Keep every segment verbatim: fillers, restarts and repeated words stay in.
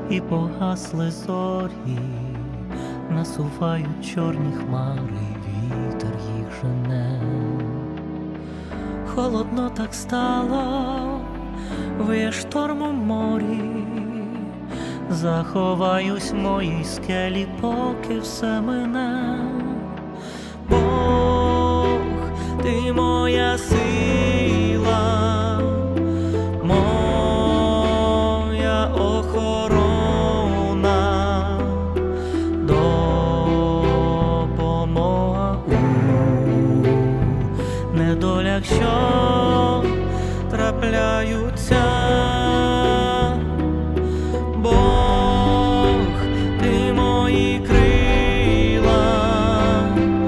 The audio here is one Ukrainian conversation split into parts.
і погасли зорі, насувають чорні хмари, вітер їх жене. Холодно так стало, виє шторм у морі, заховаюсь в моїй скелі, поки все мине. Бог, ти моя сила, моя охорона, допомога у недолях, що трапляються. Бог, ти мої крила,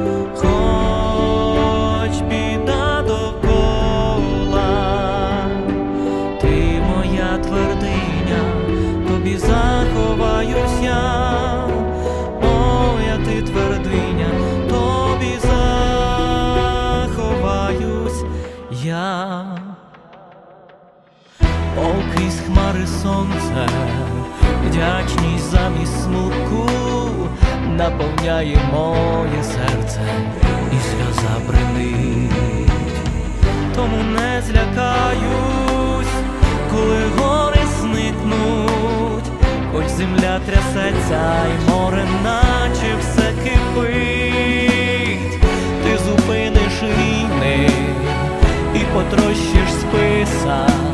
хоч біда довкола, ти моя твердиня, тобі заховаюсь я. Моя ти твердиня, тобі заховаюсь я. О, крізь хмари сонце, вдячність замість смутку наповняє моє серце, і сльоза бринить. Тому не злякаюсь, коли гори зникнуть, хоч земля трясеться і море наче все кипить. Ти зупиниш війни і потрощиш списа